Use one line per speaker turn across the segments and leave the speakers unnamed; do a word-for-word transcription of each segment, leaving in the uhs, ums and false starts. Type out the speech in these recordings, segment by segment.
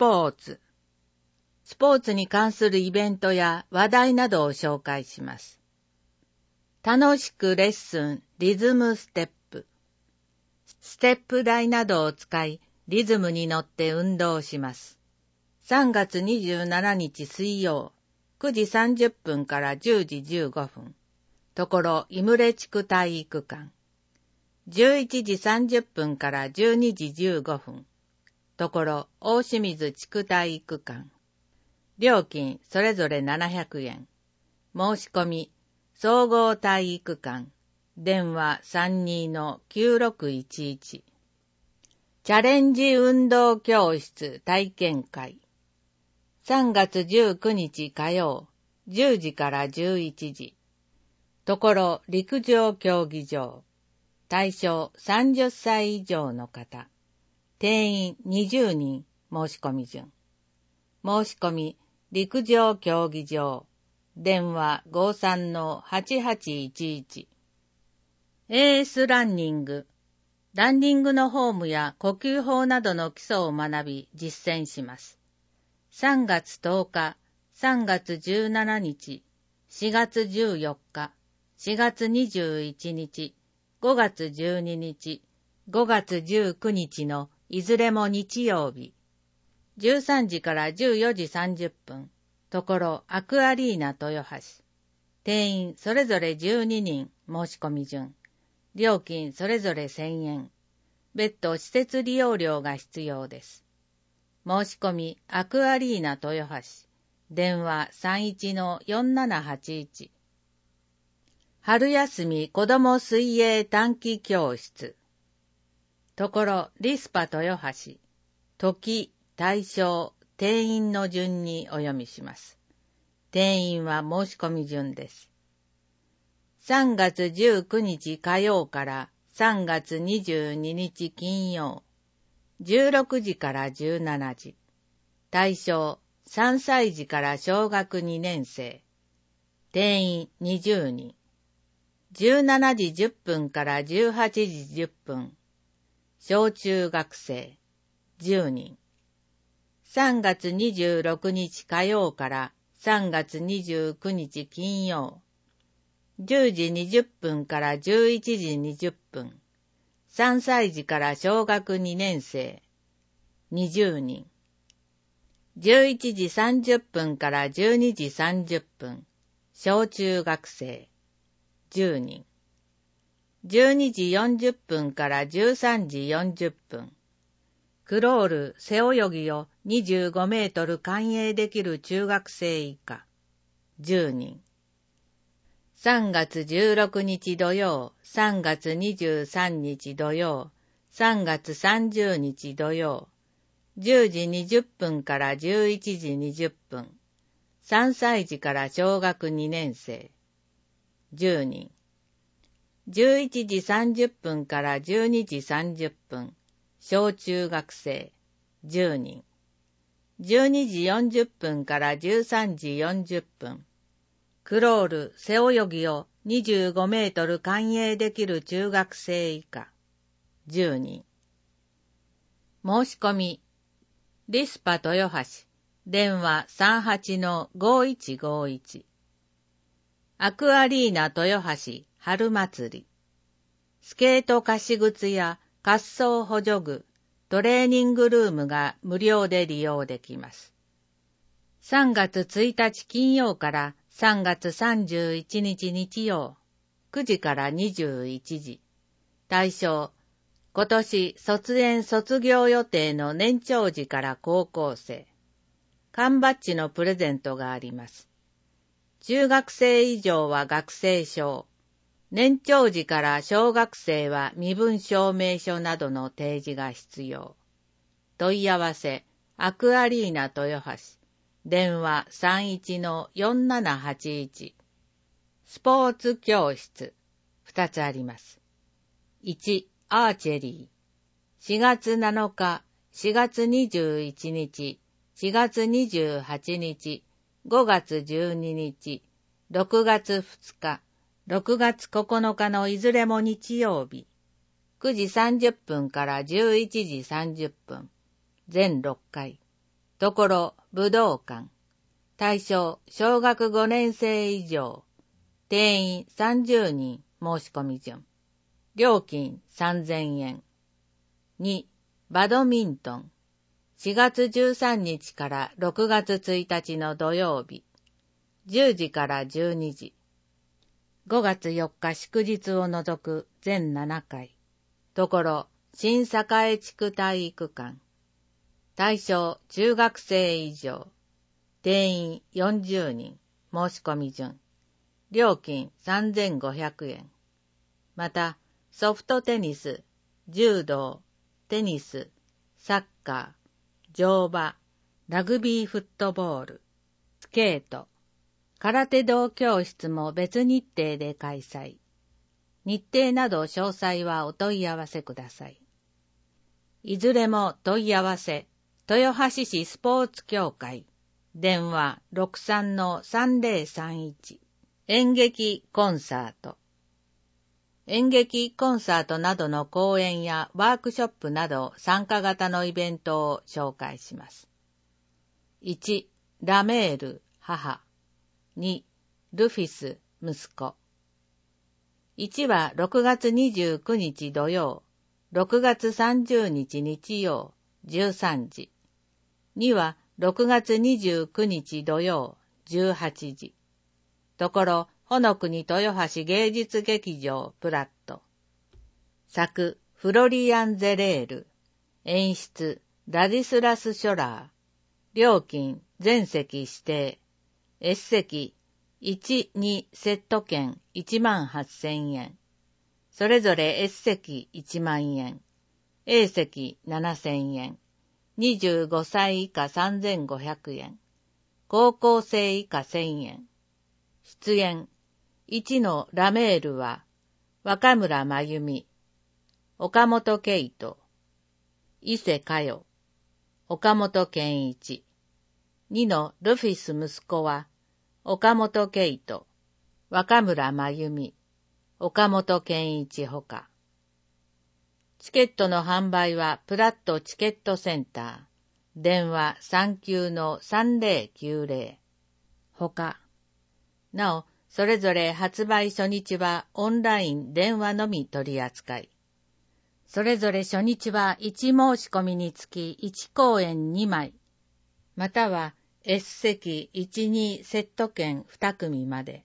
ポーツ。スポーツに関するイベントや話題などを紹介します。楽しくレッスン、リズムステップ。ステップ台などを使い、リズムに乗って運動します。さんがつにじゅうしちにち水曜、くじさんじゅっぷんからじゅうじじゅうごふん。ところ、イムレ地区体育館。じゅういちじさんじゅっぷんからじゅうにじじゅうごふん。ところ、大清水地区体育館。料金、それぞれななひゃくえん。申し込み、総合体育館。電話 さんにーのきゅうろくいちいち。チャレンジ運動教室体験会。さんがつじゅうくにち火曜、じゅうじからじゅういちじ。ところ、陸上競技場。対象さんじゅっさい以上の方。定員にじゅうにん、申し込み順。申し込み、陸上競技場。電話 ごさんのはちはちいちいち。エーエス ランニング。ランニングのフォームや呼吸法などの基礎を学び実践します。さんがつとおか、さんがつじゅうしちにち、しがつじゅうよっか、しがつにじゅういちにち、ごがつじゅうににち、ごがつじゅうくにちのいずれも日曜日。じゅうさんじからじゅうよじさんじゅっぷん。ところアクアリーナ豊橋。定員それぞれじゅうににん、申し込み順。料金それぞれせんえん。別途施設利用料が必要です。申し込みアクアリーナ豊橋。電話 さんいちのよんななはちいち。春休み子ども水泳短期教室。ところリスパ豊橋。時、対象、定員の順にお読みします。定員は申し込み順です。さんがつじゅうくにち火曜からさんがつにじゅうににち金曜。じゅうろくじからじゅうしちじ。対象、さんさいじから小学にねんせい。定員にじゅうにん。じゅうしちじじゅっぷんからじゅうはちじじゅっぷん。小中学生じゅうにん。さんがつにじゅうろくにち火曜からさんがつにじゅうくにち金曜。じゅうじにじゅっぷんからじゅういちじにじゅっぷん。さんさいじから小学にねんせいにじゅうにん。じゅういちじさんじゅっぷんからじゅうにじさんじゅっぷん。小中学生じゅうにん。じゅうにじよんじゅっぷんからじゅうさんじよんじゅっぷん。クロール、背泳ぎをにじゅうごメートル完泳できる中学生以下じゅうにん。さんがつじゅうろくにち土曜、さんがつにじゅうさんにち土曜、さんがつさんじゅうにち土曜、じゅうじにじゅっぷんからじゅういちじにじゅっぷん。さんさいじから小学にねんせいじゅうにん。じゅういちじさんじゅっぷんからじゅうにじさんじゅっぷん。小中学生じゅうにん。じゅうにじよんじゅっぷんからじゅうさんじよんじゅっぷん。クロール、背泳ぎをにじゅうごメートル完泳できる中学生以下じゅうにん。申し込みリスパ豊橋。電話 さんはちのごいちごいち。アクアリーナ豊橋春祭り。スケート貸し靴や滑走補助具、トレーニングルームが無料で利用できます。さんがつついたち金曜からさんがつさんじゅういちにち日曜、くじからにじゅういちじ。対象、今年卒園卒業予定の年長児から高校生。缶バッジのプレゼントがあります。中学生以上は学生証。年長児から小学生は身分証明書などの提示が必要。問い合わせ、アクアリーナ豊橋。電話 さんいちのよんななはちいち。スポーツ教室。ふたつあります。いち、アーチェリー。しがつなのか、しがつにじゅういちにち、しがつにじゅうはちにち、ごがつじゅうににち、ろくがつふつか、ろくがつここのかのいずれも日曜日。くじさんじゅっぷんからじゅういちじさんじゅっぷん。全ろっかい。 ところ武道館。対象小学ごねん生以上。定員さんじゅうにん申し込み順。料金さんぜんえん。に、バドミントン。しがつじゅうさんにちからろくがつついたちの土曜日。じゅうじからじゅうにじ。ごがつよっか祝日を除く全ななかい。ところ新栄地区体育館。対象中学生以上。定員よんじゅうにん。申し込み順。料金さんぜんごひゃくえん。また、ソフトテニス、柔道、テニス、サッカー、乗馬、ラグビーフットボール、スケート、空手道教室も別日程で開催。日程など詳細はお問い合わせください。いずれも問い合わせ、豊橋市スポーツ協会、電話 ろくさんのさんぜろさんいち。演劇コンサート。演劇コンサートなどの講演やワークショップなど参加型のイベントを紹介します。いち、ラメール、母。に、ルフィス、息子。いちはろくがつにじゅうくにち土曜、ろくがつさんじゅうにち日曜、じゅうさんじ。にはろくがつにじゅうくにち土曜、じゅうはちじ。ところ、ほのくに豊橋芸術劇場プラット。作、フロリアン・ゼレール。演出、ラディスラス・ショラー。料金、全席指定。S 席、いち、にセット券いちまんはっせんえん。それぞれ S 席いちまんえん。A 席ななせんえん。にじゅうごさい以下さんぜんごひゃくえん。高校生以下せんえん。出演。いちのラメールは、若村真由美、岡本圭人、伊勢佳代、岡本健一。にのルフィス息子は、岡本圭人、若村真由美、岡本健一ほか。チケットの販売はプラットチケットセンター、電話 さんきゅうのさんぜろきゅうぜろ。ほか。なお、それぞれ発売初日はオンライン電話のみ取り扱い。それぞれ初日はいち申し込みにつきいち公演にまい、または S 席いち、にセット券に組まで。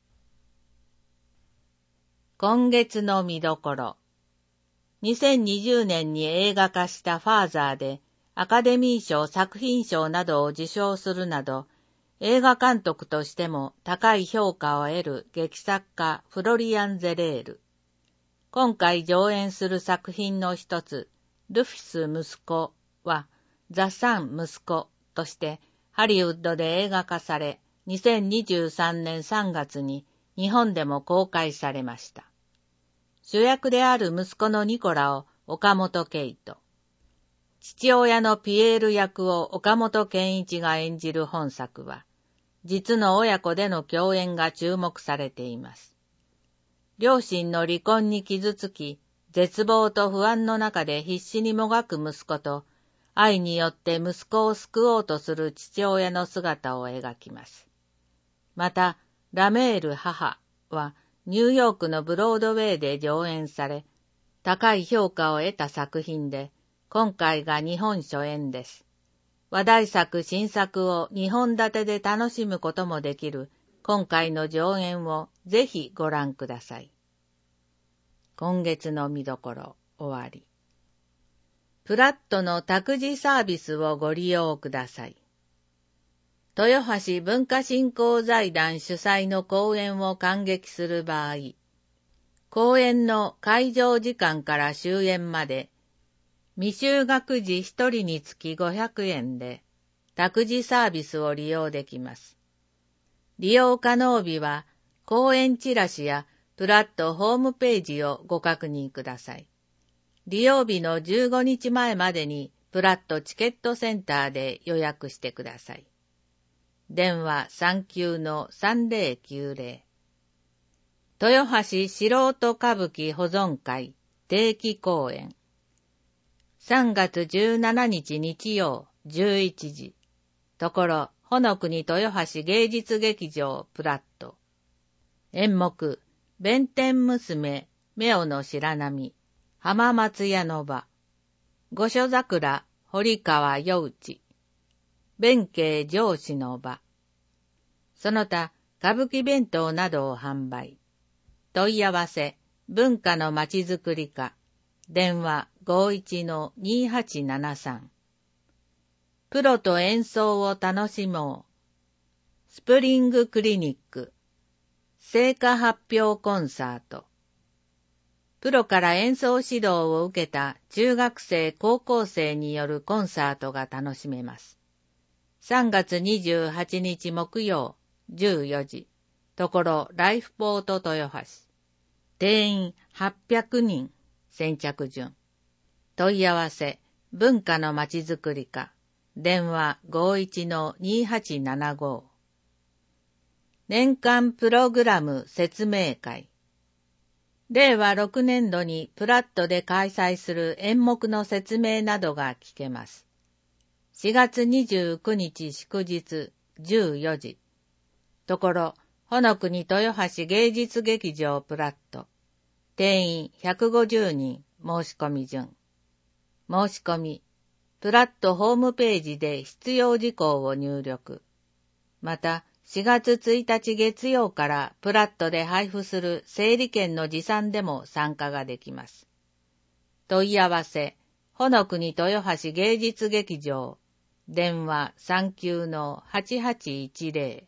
今月の見どころ。にせんにじゅうねんに映画化したファーザーでアカデミー賞作品賞などを受賞するなど、映画監督としても高い評価を得る劇作家フロリアン・ゼレール。今回上演する作品の一つ、ルフィス息子は、ザ・サン息子としてハリウッドで映画化され、にせんにじゅうさんねんさんがつに日本でも公開されました。主役である息子のニコラを岡本圭人。父親のピエール役を岡本健一が演じる本作は、実の親子での共演が注目されています。両親の離婚に傷つき、絶望と不安の中で必死にもがく息子と、愛によって息子を救おうとする父親の姿を描きます。また、ラメール母はニューヨークのブロードウェイで上演され、高い評価を得た作品で、今回が日本初演です。話題作新作をにほん立てで楽しむこともできる今回の上演をぜひご覧ください。今月の見どころ終わり。プラットの託児サービスをご利用ください。豊橋文化振興財団主催の公演を観劇する場合、公演の会場時間から終演まで、未就学児ひとりにつきごひゃくえんで、託児サービスを利用できます。利用可能日は、公演チラシやプラットホームページをご確認ください。利用日のじゅうごにちまえまでに、プラットチケットセンターで予約してください。電話 さんきゅうのさんぜろきゅうぜろ。豊橋素人歌舞伎保存会定期公演。さんがつじゅうしちにち日曜じゅういちじ。ところ、ほのくに豊橋芸術劇場プラット。演目、弁天娘、目尾の白波、浜松屋の場。御所桜、堀川夜内。弁慶上司の場。その他、歌舞伎弁当などを販売。問い合わせ、文化のまちづくり課。電話 ごいちのにはちななさん。プロと演奏を楽しもう。スプリングクリニック。成果発表コンサート。プロから演奏指導を受けた中学生高校生によるコンサートが楽しめます。さんがつにじゅうはちにち木曜じゅうよじ。ところライフポート豊橋。定員はっぴゃくにん。先着順。問い合わせ、文化のまちづくり課。電話 ごいちのにはちななご。年間プログラム説明会。れいわろくねんどにプラットで開催する演目の説明などが聞けます。しがつにじゅうくにち祝日じゅうよじ。ところ、ほのくに豊橋芸術劇場プラット。定員ひゃくごじゅうにん。申し込み順。申し込み。プラットホームページで必要事項を入力。また、しがつついたち月曜からプラットで配布する整理券の持参でも参加ができます。問い合わせ、ほのくに豊橋芸術劇場。電話 さんきゅうのはちはちいちぜろ。